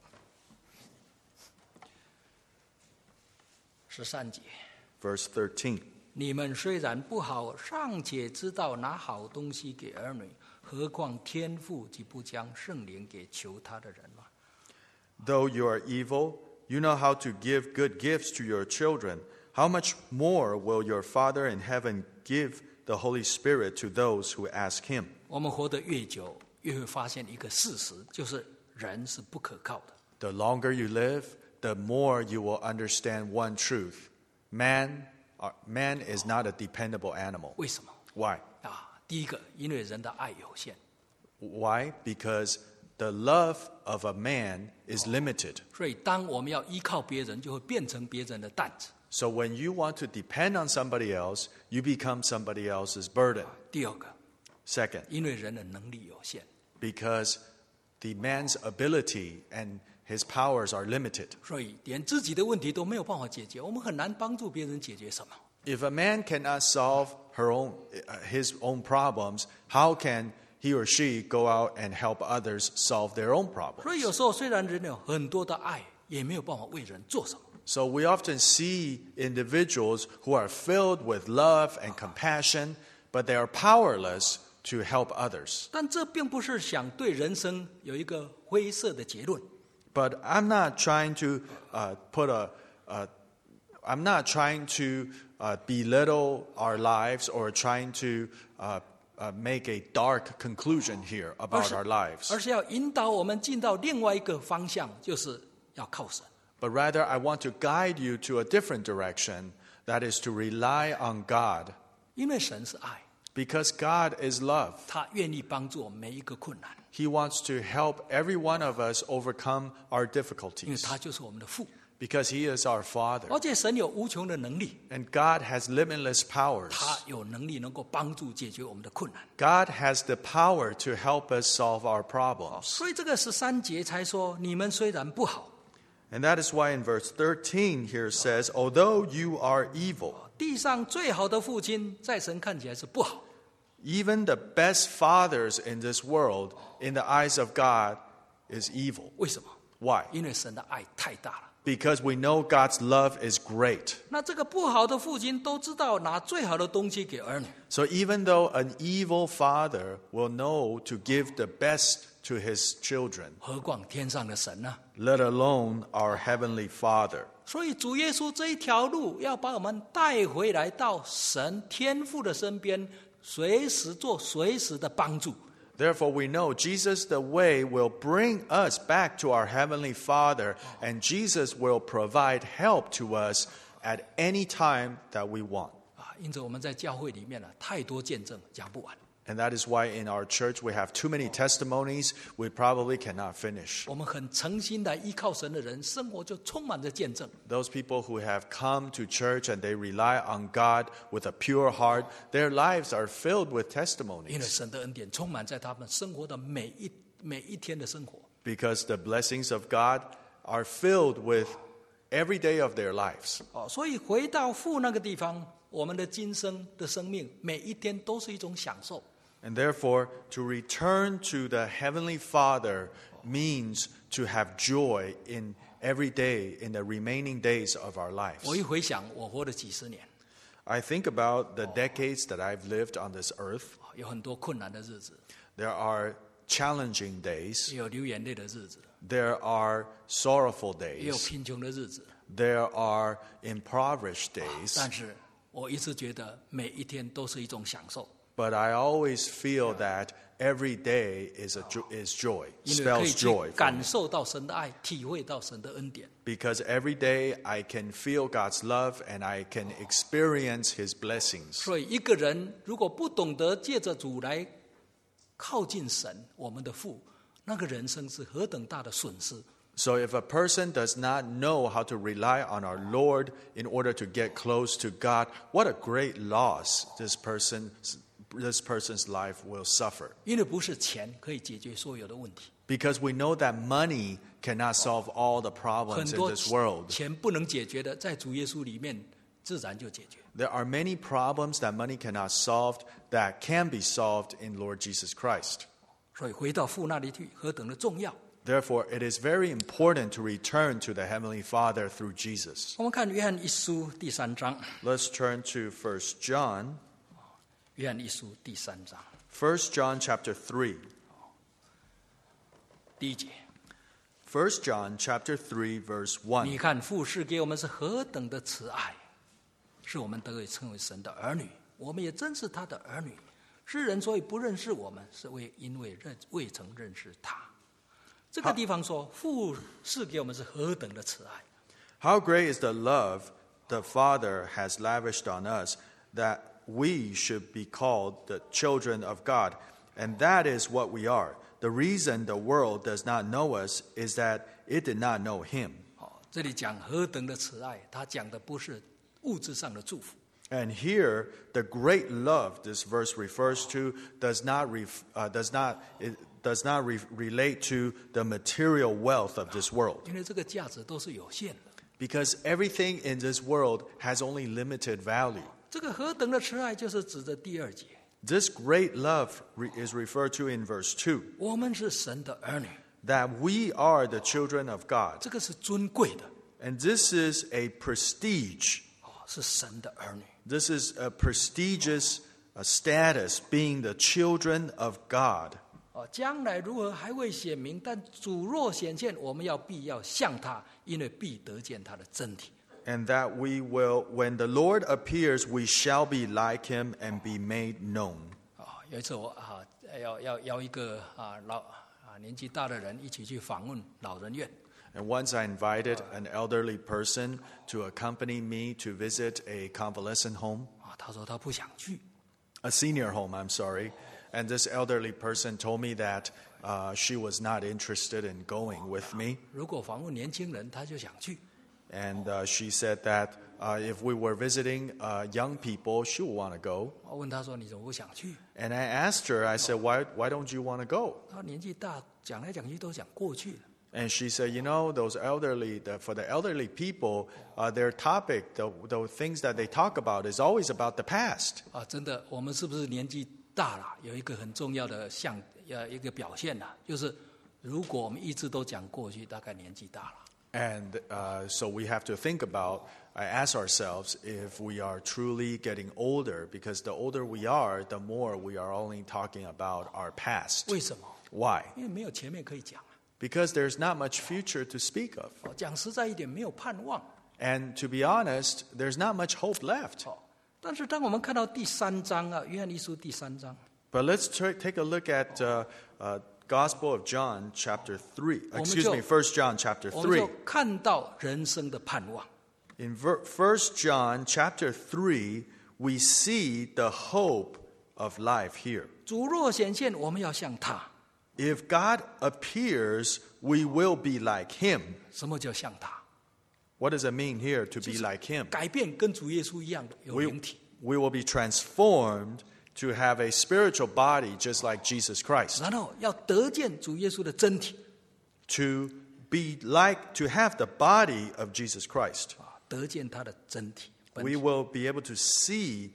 13节。 verse 13. 你们虽然不好，尚且知道拿好东西给儿女，何况天父岂不将圣灵给求他的人吗？ Though you are evil, you know how to give good gifts to your children. How much more will your Father in heaven give the Holy Spirit to those who ask him? 我们活得越久，越会发现一个事实，就是人是不可靠的。 The longer you live, the more you will understand one truth. Man is not a dependable animal. 为什么？ Why? 第一个，因为人的爱有限， Why? Because the love of a man is limited. 所以当我们要依靠别人，就会变成别人的担子。 So when you want to depend on somebody else, you become somebody else's burden. 第二个， Second, 因为人的能力有限， because the man's ability and his powers are limited. 所以连自己的问题都没有办法解决，我们很难帮助别人解决什么。 If a man cannot solve his own problems, how can he or she go out and help others solve their own 所以 problems? 有时候虽然人有很多的爱，也没有办法为人做什么。 So we often see individuals who are filled with love and compassion, but they are powerless to help others. 但这并不是想对人生有一个灰色的结论。 But I'm not trying to belittle our lives or trying to make a dark conclusion here about our lives. 而是要引导我们进到另外一个方向，就是要靠神。 But rather, I want to guide you to a different direction, that is to rely on God. 因为神是爱， Because God is love. 他愿意帮助我们每一个困难， He wants to help every one of us overcome our 因为 difficulties. 他就是我们的父。 Because He is our 而 Father. 且神有无穷的能力， And God has limitless powers. 他有能力能够帮助解决我们的困难。 God has the power to help us solve our problems. 所以这个13节才说：你们虽然不好， And that is why in verse 13 here says, although you are evil, 地上最好的父亲，在神看起来是不好。 even the best fathers in this world, in the eyes of God, is evil. 为什么？ Why? 因为神的爱太大了。 Because we know God's love is great. 那这个不好的父亲都知道拿最好的东西给儿女， So even though an evil father will know to give the best to his children, 何况天上的神呢？ let alone our heavenly Father. 所以主耶稣这一条路要把我们带回来到神天父的身边，随时做随时的帮助。 Therefore, we know Jesus, the way, will bring us back to our heavenly Father, and Jesus will provide help to us at any time that we want. 因此我们在教会里面太多见证讲不完。 And that is why in our church we have too many testimonies we probably cannot finish. 我们很诚心的依靠神的人，生活就充满着见证。 Those people who have come to church and they rely on God with a pure heart, their lives are filled with 因为 testimonies 神的恩典充满在他们生活的每一天的生活。 because the blessings of God are filled with every day of their lives. 所以回到父那个地方，我们的今生的生命每一天都是一种享受。 And therefore, to return to the Heavenly Father means to have joy in every day, in the remaining days of our lives. 我一回想，我活了几十年， I think about the decades that I've lived on this earth. 有很多困难的日子， There are challenging days. 也有流眼泪的日子， There are sorrowful 也有 days. 贫穷的日子。 There are impoverished days. 但是我一直觉得每一天都是一种享受， But I always feel that every day is joy, 因为可以 spells 去 joy. for 感 me. 受到神的爱，体会到神的恩典。 Because every day I can feel God's love and I can experience His blessings. 所以一个人如果不懂得借着主来靠近神，我们的父，那个人生是何等大的损失。 So if a person does not know how to rely on our Lord in order to get close to God, what a great loss this person's life will suffer. 因为不是钱可以解决所有的问题， Because we know that money cannot solve all the 很 problems in 多 this world. 钱不能解决的，在主耶稣里面自然就解决。 There are many problems that money cannot solve that can be solved in Lord Jesus Christ. 所以回到父那里去，何等的重要！ Therefore, it is very important to return to the Heavenly Father through Jesus. 我们看约翰一书第3章， Let's turn to 1 John. 约翰一书第3章 1 John chapter 3. 第1节， 1 John chapter 3 verse 你 1. 看父赐给我们是何等的慈爱，是我们得以称为神的儿女，我们也真是他的儿女。世人所以不认识我们，是因为未曾认识他。这个地方说父赐给我们是何等的慈爱。 How great is the love the Father has lavished on us that we should be called the children of God. And that is what we are. The reason the world does not know us is that it did not know Him. 这里讲何等的慈爱，他讲的不是物质上的祝福， And here, the great love this verse refers to does not relate to the material wealth of this world. 因为这个价值都是有限的。 Because everything in this world has only limited value. 这个何等的慈爱，就是指着第2节， This great love is referred to in verse 2, 我们是神的儿女， that we are the children of God. 这个是尊贵的， And this is a prestige. 是神的儿女。 This is a prestigious status, being the children of God. 将来如何还未显明，但主若显现，我们必要像他，因为必得见他的真体。 And that we will, when the Lord appears, we shall be like Him and be made known. 有一次我要邀一个年纪大的人一起去访问老人院。 And once I invited an elderly person to accompany me to visit a convalescent home, 他说他不想去。 a senior home, I'm sorry. And this elderly person told me that she was not interested in going with me. 如果访问年轻人，他就想去。 And she said that if we were visiting young people, she would want to go. 我问他说：“你怎么不想去 And I asked her, I said, why don't you want to go?？” 他年纪大，讲来讲去都讲过去了。 And she said, you know, those elderly, for the elderly people, their topic, the things that they talk about is always about the past. 真的，我们是不是年纪大了？有一个很重要的一个表现就是如果我们一直都讲过去，大概年纪大了。 And so we have to think about, ask ourselves if we are truly getting older, because the older we are, the more we are only talking about our past. 为什么？ Why? 因为没有前面可以讲啊。 Because there's not much future to speak of. 讲实在一点，没有盼望。 And to be honest, there's not much hope left. 但是当我们看到第3章啊，约翰一书第3章， But let's take a look at Gospel of John, chapter 3. Excuse me, 1 John, chapter 我们就 3. 看到人生的盼望。 In 1 John, chapter 3, we see the hope of life here. 主若显现，我们要像他。 If God appears, we will be like him. 什么叫像他？ What does it mean here to be like him? 改变跟主耶稣一样的有灵体， We will be transformed to have a spiritual body just like Jesus Christ. 然后要得见主耶稣的真体， To be like, to have the body of Jesus Christ. 得见他的真体。本 We 体 will be able to see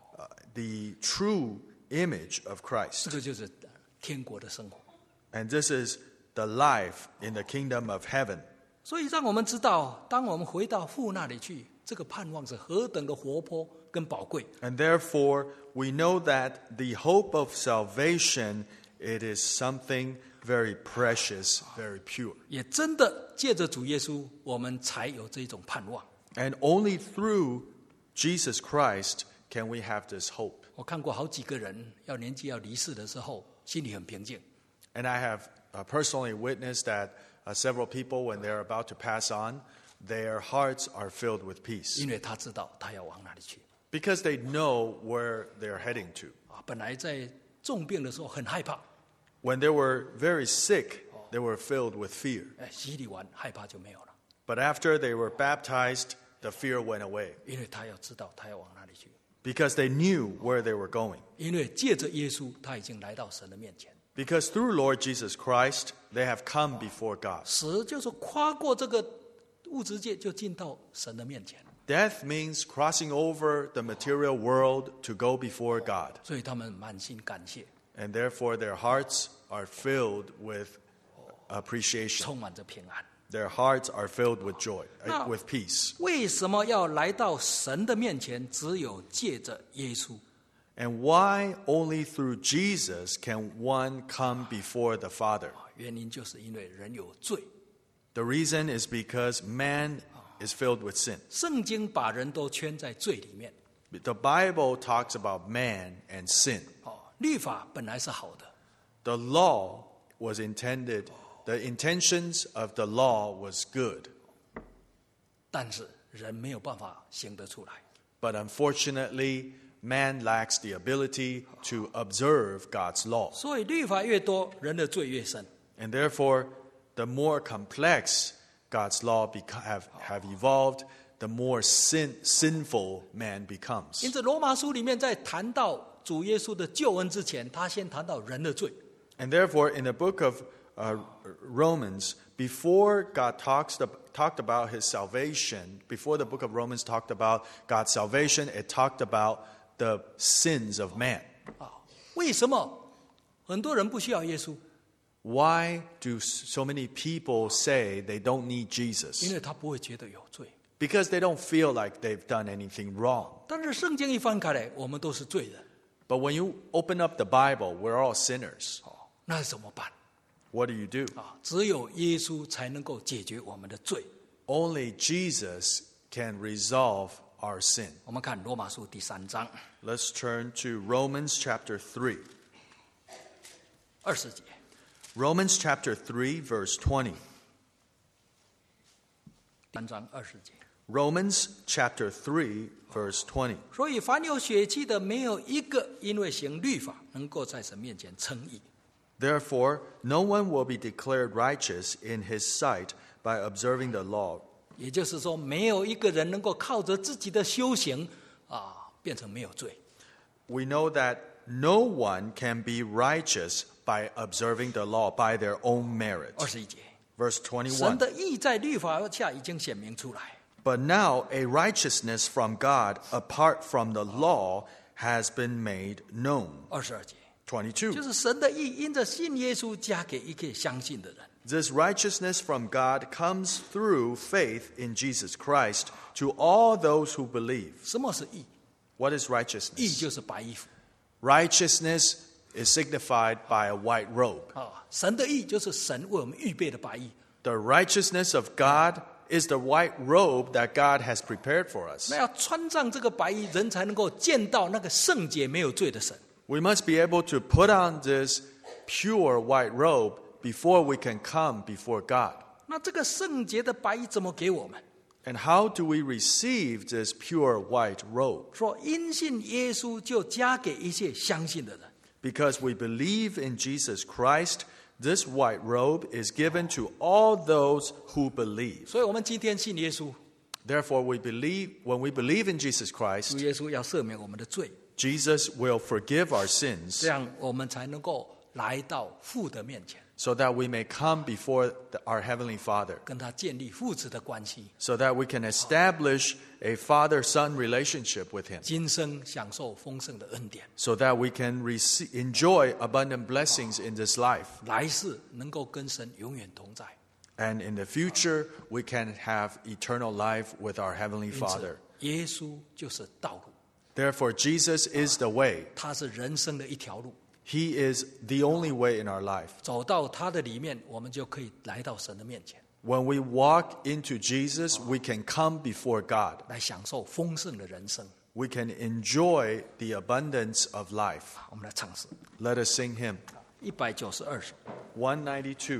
the true image of 这 Christ. 个就是天国的生活。 And this is the life in the kingdom of heaven. 所以让我们知道，当我们回到父那里去，这个盼望是何等的活泼跟宝贵。 And therefore, we know that the hope of salvation, it is something very precious, very pure. 也真的借着主耶稣，我们才有这种盼望。 And only through Jesus Christ can we have this hope. 我看过好几个人年纪要离世的时候，心里很平静， And I have personally witnessed that several people, when they're about to pass on, their hearts are filled with peace. 因为他知道他要往哪里去。 Because they know where they're heading to. 本来在重病的时候很害怕， When they were very sick, they were filled with fear. 洗礼完害怕就没有了， But after they were baptized, the fear went away. 因为他要知道他要往哪里去， Because they knew where they were going. 因为借着耶稣，他已经来到神的面前。 Because through Lord Jesus Christ, they have come before God. 死就是跨过这个物质界，就进到神的面前， Death means crossing over the material world to go before God. 所以他们满心感谢， And therefore their hearts are filled with appreciation. 充满着平安。 Their hearts are filled with joy, Now- with peace. 为什么要来到神的面前？只有借着耶稣。 And why only through Jesus can one come before the Father? 原因就是因为人有罪， The reason is because man is filled with sin. 圣经把人都圈在罪里面。 The Bible talks about man and sin. 律法本来是好的， The law was intended, the intentions of the law was good. 但是人没有办法行得出来。 But unfortunately, man lacks the ability to observe God's law. 所以律法越多，人的罪越深。 And therefore, the more complex God's law have evolved, the more sinful man becomes. 因此，罗马书里面在谈到主耶稣的救恩之前，他先谈到人的罪。 And therefore, in the book of Romans, before God talked about his salvation, before the book of Romans talked about God's salvation, it talked about the sins of man. 为什么很多人不需要耶稣？ Why do so many people say they don't need 因 Jesus? 为他不会觉得有罪。 Because they don't feel like they've done anything wrong. 但是圣经一翻开来，我们都是罪人， But when you open up the Bible, we're all sinners. 那怎么办？ What do you do? 只有耶稣才能够解决我们的罪。 Only Jesus can resolve our sin. 我们看罗马书第3章 Let's turn to Romans chapter 3. 20节， Romans chapter 3, verse 20. 3章20节。 Romans chapter 3, verse 20. 所以凡有血气的，没有一个因为行律法能够在神面前称义。 Therefore, no one will be declared righteous in his sight by observing the law. 也就是说，没有一个人能够靠着自己的修行变成没有罪。 We know that no one can be righteous by observing the law by their own merit. 21节， Verse 神 21. 的义在律法下已经显明出来。 But now a righteousness from God apart from the law has been made known. 22节， 22. 就是神的义因着信耶稣加给一切相信的人。 This righteousness from God comes through faith in Jesus Christ to all those who believe. 什么是义？ What is 义 righteousness? 就是白衣服 Righteousness is signified by a white robe. 啊，神的义就是神为我们预备的白衣。 The righteousness of God is the white robe that God has prepared for us. 那要穿上这个白衣，人才能够见到那个圣洁没有罪的神。 We must be able to put on this pure white robe before we can come before God. 那这个圣洁的白衣怎么给我们？ And how do we receive this pure white robe? 说因信耶稣就加给一切相信的人。 Because we believe in Jesus Christ, this white robe is given to all those who believe. 所以我们今天信耶稣， Therefore, when we believe in Jesus 主 Christ, 耶稣要赦免我们的罪， Jesus will forgive our sins 这样我们才能够来到父的面前， so that we may come before our Heavenly Father, 跟他建立父子的关系， so that we can establish a father-son relationship with Him, 今生享受丰盛的恩典， so that we can enjoy abundant blessings in this life. 来世能够跟神永远同在。 And in the future, we can have eternal life with our Heavenly 因此 Father. 耶稣就是道路， Therefore, Jesus is the way. 他是人生的一条路， He is the only way in our life. 走到他的里面，我们就可以来到神的面前， When we walk into Jesus, we can come before God. 来享受丰盛的人生。 We can enjoy the abundance of life. 我们来唱诗 Let us sing hymn 192首。 192.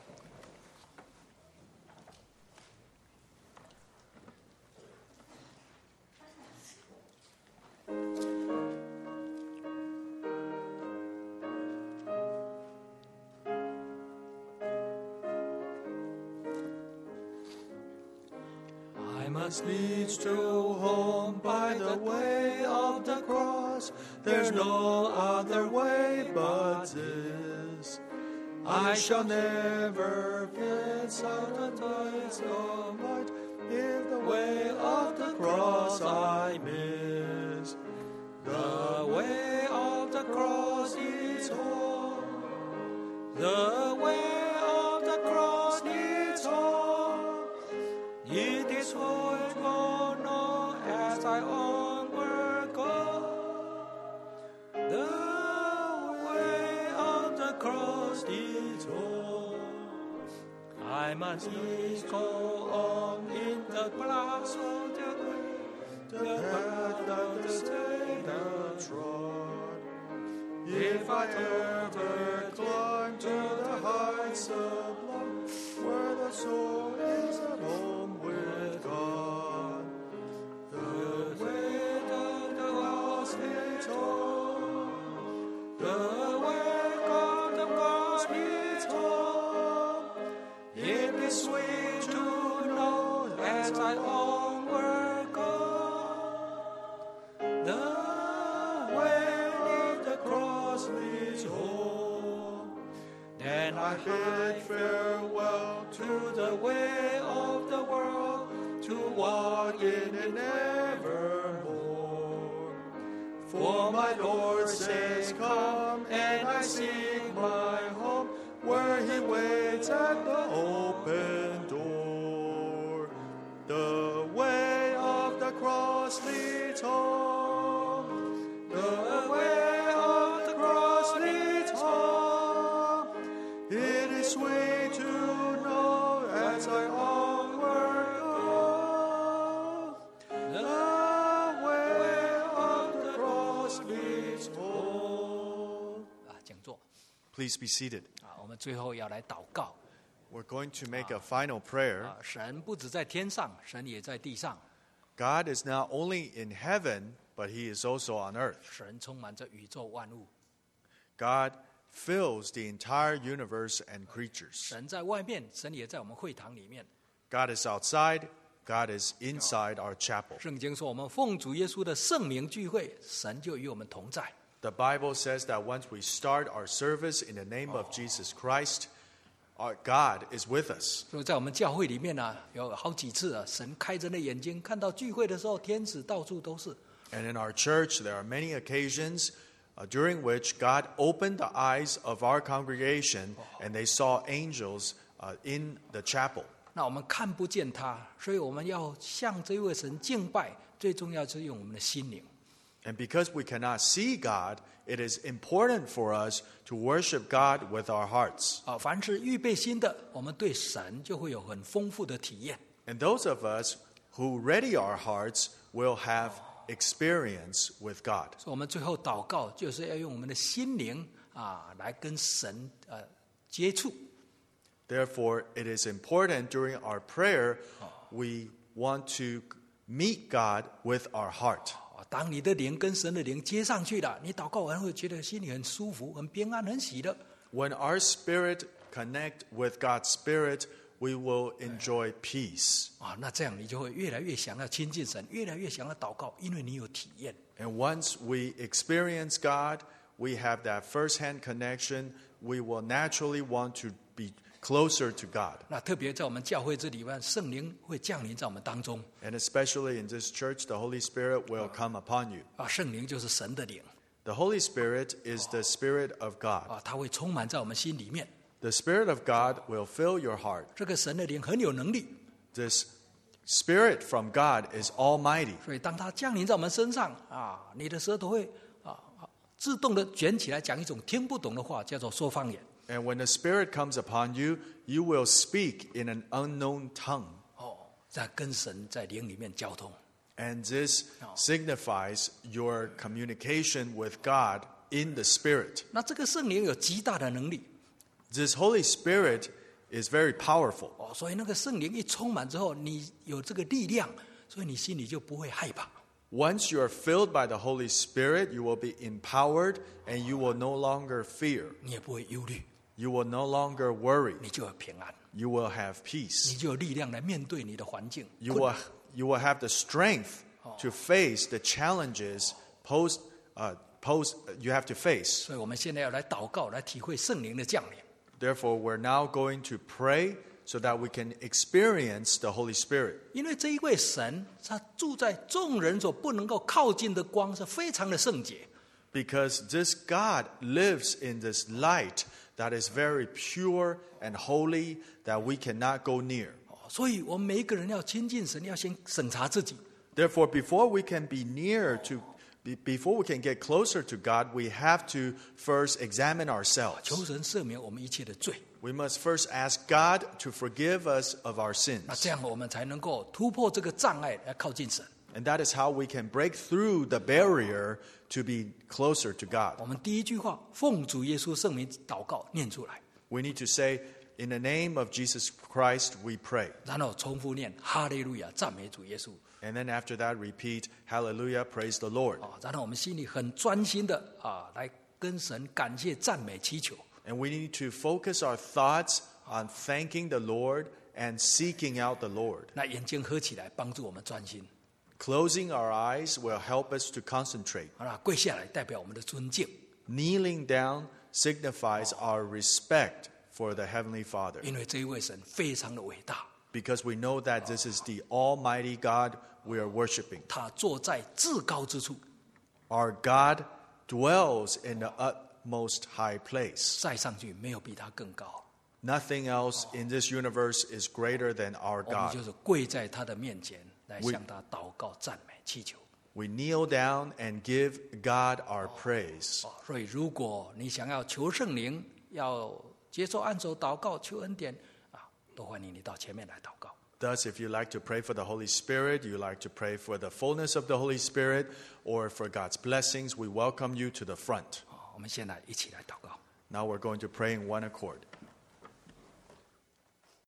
I must needs to home by the way of the cross. There's no other way but this. I shall never get satisfied of light if the way of the cross I miss. The way of the cross is home. The way of the cross is home. It is what I know as I onward go. The way of the cross is home. I must needs go on in the glass of the path of the Savior trod. If I ever climb to the heights sublime, where the soul is at home with God, the way of the cross is home. The way of the cross is home. It is sweet to know as I onward go. The way of the cross leads home. Then I bid farewell to the way of the world, to walk in it nevermore. For my Lord says, come, and I seek my home, where he waits at the open door. The way of the cross leads home. The way of the cross leads home. It is sweet to know as I onward go. The way of the cross leads home. 请坐 Please be seated. 我们最后要来祷告。 We're going to make a final prayer. 神不止在天上，神也在地上， God is not only in heaven, but he is also on earth. 神充满着宇宙万物， God fills the entire universe and creatures. 神在外面，神也在我们会堂里面。 God is outside, God is inside our chapel. 圣经说，我们奉主耶稣的圣名聚会，神就与我们同在。 The Bible says that once we start our service in the name of Jesus Christ, our God is with us. 所以在我们教会里面呢，有好几次啊，神开着那眼睛，看到聚会的时候，天使到处都是。 And in our church, there are many occasions during which God opened the eyes of our congregation and they saw angels in the chapel. 那我们看不见他，所以我们要向这位神敬拜，最重要是用我们的心灵。 And because we cannot see God, it is important for us to worship God with our hearts. 凡是预备心的，我们对神就会有很丰富的体验。 And those of us who ready our hearts will have experience with God. 所以我们最后祷告就是要用我们的心灵来跟神接触。 Therefore, it is important during our prayer, we want to meet God with our heart. 当你的灵跟神的灵接上去了，你祷告完会觉得心里很舒服、很平安、很喜乐。 When our spirit connect with God's spirit, we will enjoy peace. 那这样你就会越来越想要亲近神，越来越想要祷告，因为你有体验。 And once we experience God, we have that first-hand connection, we will naturally want to be closer to God. 那特别在我们教会这里面，圣灵会降临在我们当中。 And especially in this church, the Holy Spirit will come upon you. 圣灵就是神的灵 The Holy Spirit is the Spirit of God. 它会充满在我们心里面。 The Spirit of God will fill your heart. 这个神的灵很有能力， This Spirit from God is almighty. 所以当它降临在我们身上你的舌头会自动的卷起来，讲一种听不懂的话，叫做说方言。 And when the Spirit comes upon you, you will speak in an unknown tongue. 在跟神在灵里面交通。 And this signifies your communication with God in the Spirit. 那这个圣灵有极大的能力 This Holy Spirit is very powerful. 所以那个圣灵一充满之后，你有这个力量，所以你心里就不会害怕。 Once you are filled by the Holy Spirit, you will be empowered and you will no longer fear. 你也不会忧虑， You will no longer worry. 你就有平安， You will have 你 peace. 就有力量来面对你的环境。 You will have the strength to face the challenges you have to face. 所以我们现在要来祷告，来体会圣灵的降临。 Therefore, we're now going to pray so that we can experience the Holy Spirit. 因为这一位神，他住在众人所不能够靠近的光，是非常的圣洁。 Because this God lives in this light that is very pure and holy that we cannot go near. 所以我们每一个人要亲近神，要先审查自己。 Therefore, before we can get closer to God, we have to first examine 求 ourselves. 神赦免我们一切的罪， We must first ask God to forgive us of our 那 sins. 这样我们才能够突破这个障碍，来靠近神。 And that is how we can break through the barrier to be closer to God. 我们第一句话，奉主耶稣圣名祷告，念出来， We need to say, in the name of Jesus Christ, we pray. 然后重复念哈利路亚，赞美主耶稣。 And then after that, repeat, hallelujah, praise the Lord. 然后我们心里很专心的来跟神感谢、赞美、祈求。 And we need to focus our thoughts on thanking the Lord and seeking out the Lord. 那眼睛合起来，帮助我们专心。 Closing our eyes will help us to concentrate. 好了，跪下来代表我们的尊敬， Kneeling down signifies our respect for the Heavenly Father. 因为这一位神非常的伟大， Because we know that this is the Almighty God we are worshiping. 他坐在至高之处， Our God dwells in the utmost high place. 再上去没有比他更高。 Nothing else in this universe is greater than our 我们就 God. 是跪在他的面前，来向他祷告、赞美、祈求。 We kneel down and give God our praise. 所以，如果你想要求圣灵，要接受按手祷告、求恩典都欢迎你到前面来祷告。 Thus, if you like to pray for the Holy Spirit, you like to pray for the fullness of the Holy Spirit, or for God's blessings, we welcome you to the front. 我们现在一起来祷告。 Now we're going to pray in one accord.